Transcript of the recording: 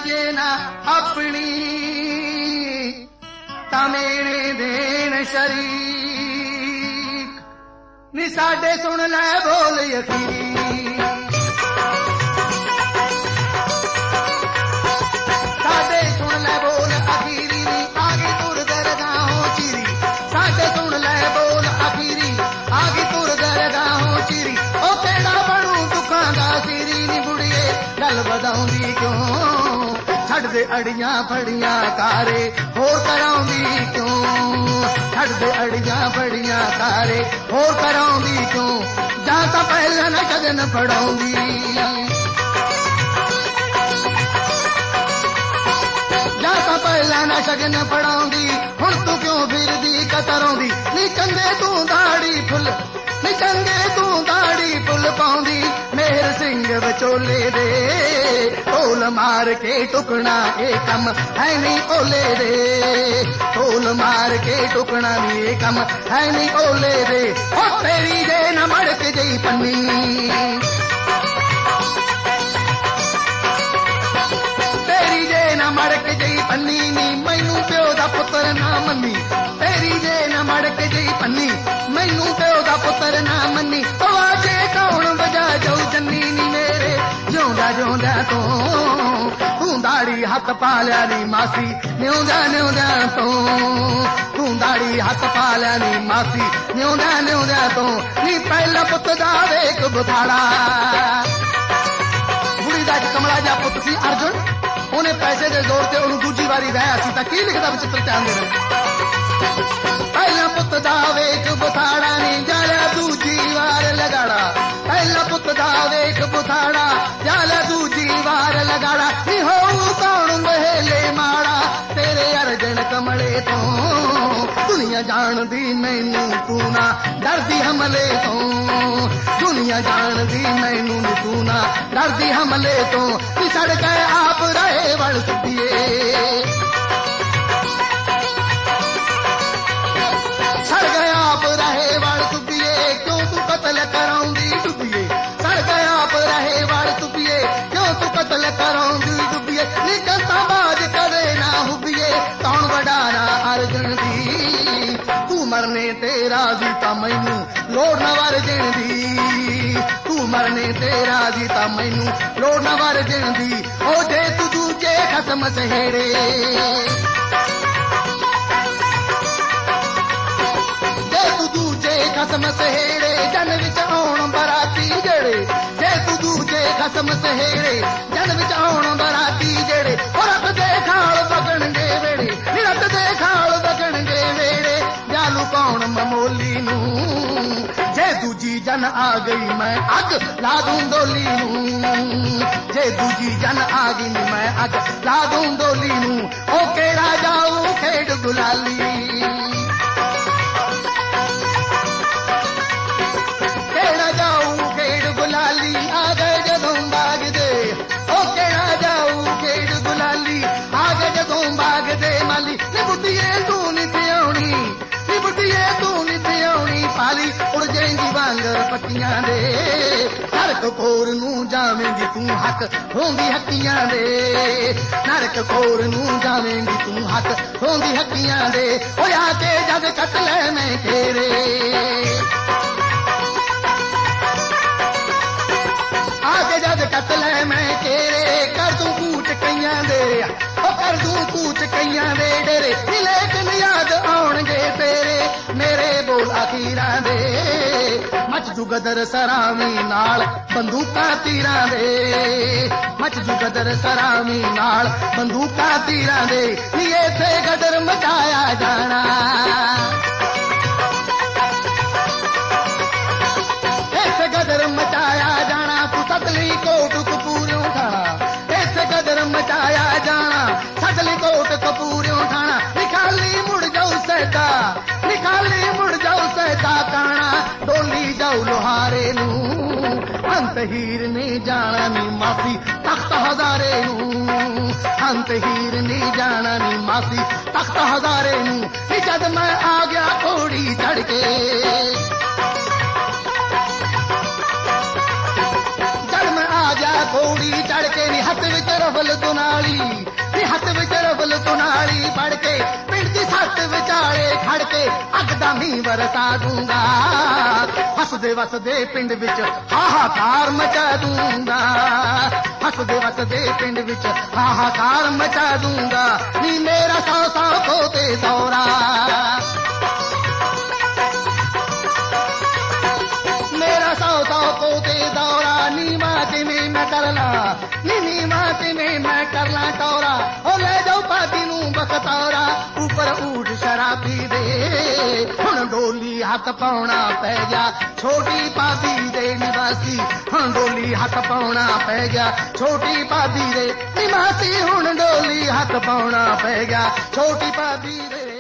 ਜੇ ਨਾ ਆਪਣੀ ਤਾਂ ਮੇਰੇ ਦੇਣ ਸ਼ਰੀਕ ਨੀ ਸਾਡੇ ਸੁਣ ਲੈ ਬੋਲ ਅਖੀਰੀ ਸਾਡੇ ਸੁਣ ਲੈ ਬੋਲ ਅਖੀਰੀ ਨੀ ਆਗੇ ਤੁਰ ਦਰਗਾਹੋਂ ਚੀਰੀ ਸਾਡੇ ਸੁਣ ਲੈ ਬੋਲ ਅਖੀਰੀ ਆਗੇ ਤੁਰ ਦਰਗਾਹੋਂ ਚੀਰੀ ਉਹ ਕਿਹੜਾ ਬਣੂ ਦੁੱਖਾਂ ਦਾ ਸੀਰੀ ਨੀ ਬੁੜੀਏ ਗੱਲ ਵਧਾਉਂਦੀ ਕਿਉਂ ਛੱਡ ਦੇ ਅੜੀਆਂ ਫੜੀਆਂ ਕਾਰੇ ਹੋਰ ਕਰਾਉਂਦੀ ਕਿਉਂ ਛੱਡ ਦੇ ਅੜੀਆਂ ਫੜੀਆਂ ਕਾਰੇ ਹੋਰ ਕਰਾਉਂਦੀ ਕਿਉਂ ਜਾਂ ਤਾਂ ਪਹਿਲਾਂ ਨਾ ਸ਼ਗਨ ਫੜਾਉਂਦੀ ਜਾਂ ਤਾਂ ਪਹਿਲਾਂ ਨਾ ਸ਼ਗਨ ਫੜਾਉਂਦੀ ਹੁਣ ਤੂੰ ਕਿਉਂ ਫਿਰਦੀ ਕਤਰਾਉਂਦੀ ਨੀ ਚੰਗੇ ਤੂੰ ਦਾੜੀ ਫੁੱਲ ਨੀ ਚੰਗੇ ਤੂੰ ਦਾੜੀ ਫੁੱਲ ਪਾਉਂਦੀ ਮੇਹਰ ਸਿੰਘ ਵਿਚੋਲੇ ਦੇ ਢੋਲ ਮਾਰ ਕੇ ਟੁਕਣਾ ਇਹ ਕੰਮ ਹੈ ਨਹੀਂ ਓਲੇ ਦੇ ਢੋਲ ਮਾਰ ਕੇ ਟੁਕਣਾ ਨੀ ਇਹ ਕੰਮ ਹੈ ਨਹੀਂ ਓਲੇ ਦੇ ਉਹ ਤੇਰੀ ਜੇ ਨਾ ਮੜਕ ਜਈ ਪੰਨੀ ਤੇਰੀ ਜੇ ਨਾ ਮੜਕ ਜਈ ਪੰਨੀ ਨੀ ਮੈਨੂੰ ਪਿਓ ਦਾ ਪੁੱਤਰ ਨਾ ਮੰਨੀ ਤੇਰੀ ਜੇ ਨਾ ਮੜਕ ਜਈ ਪੰਨੀ ਮੈਨੂੰ ਪਿਓ ਦਾ ਪੁੱਤਰ ਨਾ ਮੰਨੀ ਆਵਾਜ਼ੇ ਕੌਣ ਵਜਾ ਜਾਊ ਜੰਨੀ ਨੀ ਮੇਰੇ ਜਿਉਂਦਾ ਜਿਉਂਦਾ ਤੂੰ ਦਾੜੀ ਹੱਥ ਪਾ ਲਿਆ ਨੀ ਮਾਸੀ ਨਿਉਂਦਾ ਨਿਉਂਦਾ ਤੂੰ ਦਾੜੀ ਹੱਥ ਪਾ ਲਿਆ ਨੀ ਮਾਸੀ ਨਿਉਂਦਾ ਨਿਉਂਦਾ ਨੀ ਪਹਿਲਾ ਪੁੱਤ ਦਾ ਵੇਖ ਬੁਥਾੜਾ ਬੁੜੀ ਦਾ ਕਮਲਾ ਜਿਹਾ ਪੁੱਤ ਸੀ ਅਰਜੁਨ ਉਹਨੇ ਪੈਸੇ ਦੇ ਜ਼ੋਰ ਤੇ ਉਹਨੂੰ ਦੂਜੀ ਵਾਰੀ ਵਿਆਹਿਆ ਸੀ ਤਾਂ ਕੀ ਲਿਖਦਾ ਵਿਚਿੱਤਰ ਧਿਆਨ ਦੇ ਪਹਿਲਾ ਪੁੱਤ ਦਾ ਵੇਖ ਬੁਥਾੜਾ ਨੀ ਜਾਲਿਆ ਦੂਜੀ ਵਾਰ ਲਗਾੜਾ ਪਹਿਲਾ ਪੁੱਤ ਦਾ ਵੇਖ ਬੁਥਾੜਾ ਜਾਲਿਆ ਦੂਜੀ ਵਾਰ ਲਗਾੜਾ ਨੀ ਹੋਊ ਕੌਣ ਮਹੇਲੇ ਮਾੜਾ ਤੇਰੇ ਅਰਜਨ ਕਮਲੇ ਤੋਂ ਦੁਨੀਆ ਜਾਣਦੀ ਮੈਨੂੰ ਤੂੰ ਨਾ ਡਰਦੀ ਹਮਲੇ ਤੋਂ ਦੁਨੀਆ ਜਾਣਦੀ ਮੈਨੂੰ ਤੂੰ ਨਾ ਡਰਦੀ ਹਮਲੇ ਤੋਂ ਨੀ ਸੜ ਗਏ ਆਪ ਰਹੇ ਵਲ ਸੁੱਧੀਏ ਸੜ ਗਿਆ ਆਪ ਰਹੇ ਵਲ ਸੁੱਧੀਏ ਕਿਉਂ ਤੂੰ ਕਤਲ ਕਰਾਉਂਦੀ ਡੁੱਬੀਏ ਸੜ ਗਿਆ ਆਪ ਰਹੇ ਵਲ ਸੁੱਧੀਏ ਕਿਉਂ ਤੂੰ ਕਤਲ ਕਰਾਉਂਦੀ ਡੁੱਬੀਏ ਨੀ ਕੰਤਾ ਬਾਜ ਕਦੇ ਨਾ ਹੁੱਬੀਏ ਕੌਣ ਵਡਾਣਾ ਅਰਜਨ ਦੀ ਤੂੰ ਮਰਨੇ ਤੇ ਰਾਜ਼ੀ ਤਾਂ ਮੈਨੂੰ ਲੋੜ ਨਾ ਵਰਜਣ ਦੀ ਤੂੰ ਮਰਨੇ ਤੇ ਰਾਜ਼ੀ ਤਾਂ ਮੈਨੂੰ ਲੋੜ ਨਾ ਵਰਜਣ ਦੀ ਉਹ ਜੇ ਤੂੰ ਦੂਜੇ ਖਸਮ ਸਹੇੜੇ ਖਸਮ ਸਹੇੜੇ ਜਨ ਵਿੱਚ ਆਉਣ ਬਰਾਤੀ ਜਿਹੜੇ ਜੇ ਤੂੰ ਦੂਜੇ ਖਸਮ ਸਹੇੜੇ ਜਨ ਵਿੱਚ ਆਉਣ ਬਰਾਤੀ ਜਿਹੜੇ ਉਹ ਰੱਬ ਦੇ ਖਾਲ ਵਗਣਗੇ ਵੇੜੇ ਰੱਬ ਦੇ ਖਾਲ ਵਗਣਗੇ ਵੇੜੇ ਜਾਲੂ ਕੌਣ ਮਮੋਲੀ ਨੂੰ ਜੇ ਦੂਜੀ ਜਨ ਆ ਗਈ ਮੈਂ ਅੱਗ ਲਾ ਦੂੰ ਡੋਲੀ ਨੂੰ ਜੇ ਦੂਜੀ ਜਨ ਆ ਗਈ ਮੈਂ ਅੱਗ ਲਾ ਦੂੰ ਡੋਲੀ ਨੂੰ ਉਹ ਕਿਹੜਾ ਜਾਊ ਖੇਡ ਗੁਲਾਲੀ ਗੁਲਾਲੀ ਆ ਗਏ ਜਦੋਂ ਬਾਗ ਦੇ ਉਹ ਕਿਹੜਾ ਜਾਊ ਖੇਡ ਗੁਲਾਲੀ ਆ ਗਏ ਜਦੋਂ ਬਾਗ ਦੇ ਮਾਲੀ ਨੀ ਬੁੱਢੀਏ ਤੂੰ ਨੀ ਆਉਣੀ ਨੀ ਬੁੱਢੀਏ ਤੂੰ ਨੀ ਆਉਣੀ ਪਾਲੀ ਉੜ ਜਾਏਂਗੀ ਵਾਂਗਰ ਪੱਤੀਆਂ ਦੇ ਨਰਕ ਖੋਰ ਨੂੰ ਜਾਵੇਂਗੀ ਤੂੰ ਹੱਕ ਹੋਂਦੀ ਹੱਕੀਆਂ ਦੇ ਨਰਕ ਖੋਰ ਨੂੰ ਜਾਵੇਂਗੀ ਤੂੰ ਹੱਕ ਹੋਂਦੀ ਹੱਕੀਆਂ ਦੇ ਹੋਇਆ ਕੇ ਜਦ ਕੱਟ ਲੈ ਮੈਂ ਘੇਰੇ ਆਗੇ ਜਦ ਕੱਟ ਲੈ ਮੈਂ ਤੇਰੇ ਕਰ ਦੂੰ ਕੂਚ ਕਈਆਂ ਦੇ ਉਹ ਕਰ ਦੂੰ ਕੂਚ ਕਈਆਂ ਦੇ ਡੇਰੇ ਲੇਕਿਨ ਯਾਦ ਆਉਣਗੇ ਤੇਰੇ ਮੇਰੇ ਬੋਲ ਅਖੀਰਾਂ ਦੇ ਮੱਚ ਜੂ ਗਦਰ ਸਰਾਵੀ ਨਾਲ ਬੰਦੂਕਾਂ ਤੀਰਾਂ ਦੇ ਮੱਚ ਜੂ ਗਦਰ ਸਰਾਵੀ ਨਾਲ ਬੰਦੂਕਾਂ ਤੀਰਾਂ ਦੇ ਨੀ ਇੱਥੇ ਗਦਰ ਮਚਾਇਆ ਜਾਣਾ ਇੱਥੇ ਗਦਰ ਮਚਾਇਆ ਜਾਣਾ ਸਤਲੀ ਕੋਟ ਕਪੂਰਿਓਂ ਠਾਣਾ ਇੱਥੇ ਗਦਰ ਮਚਾਇਆ ਜਾਣਾ ਸਤਲੀ ਕੋਟ ਕਪੂਰਿਓਂ ਠਾਣਾ ਨਿਖਾਲੀ ਮੁੜ ਜਾਊ ਸੈਦਾ ਨਿਖਾਲੀ ਮੁੜ ਜਾਊ ਸੈਦਾ ਕਾਣਾ ਡੋਲੀ ਜਾਊ ਲੋਹਾਰੇ ਨੂੰ ਅੰਤ ਹੀਰ ਨੇ ਜਾਣਾ ਨੀ ਮਾਸੀ ਤਖਤ ਹਜ਼ਾਰੇ ਨੂੰ ਅੰਤ ਹੀਰ ਨੇ ਜਾਣਾ ਨੀ ਮਾਸੀ ਤਖਤ ਹਜ਼ਾਰੇ ਨੂੰ ਨੀ ਜਦ ਮੈਂ ਆ ਗਿਆ ਘੋੜੀ ਚੜ ਕੇ ਘੋੜੀ ਚੜ ਕੇ ਨੀ ਹੱਥ ਵਿੱਚ ਰਫਲ ਦੁਨਾਲੀ ਹੱਥ ਵਿੱਚ ਰਬਲ ਤੁਨਾਲੀ ਫੜ ਕੇ ਪਿੰਡ ਦੀ ਸੱਤ ਵਿਚਾਲੇ ਖੜ ਕੇ ਅੱਗ ਦਾ ਮੀਂਹ ਵਰਸਾ ਦੂੰਗਾ ਹੱਸਦੇ ਵਸਦੇ ਪਿੰਡ ਵਿੱਚ ਹਾਹਾਕਾਰ ਮਚਾ ਦੂੰਗਾ ਹੱਸਦੇ ਵਸਦੇ ਪਿੰਡ ਵਿੱਚ ਹਾਹਾਕਾਰ ਮਚਾ ਦੂੰਗਾ ਨੀ ਮੇਰਾ 100 ਪੋਤੇ ਦੌਰਾ मेरा 100 पोते दौरा नीमाते में मैं करला नीमाते में मैं करला टौरा ओ ले जाओ पाती नू बखतौरा ऊपर ऊठ शराबी दे हुण डोली हथ पाउणा पै गया छोटी भाभी दे निवासी हुण डोली हथ पाउणा पै गया छोटी भाभी दे निवासी हुण डोली हथ पाउणा पै गया छोटी भाभी दे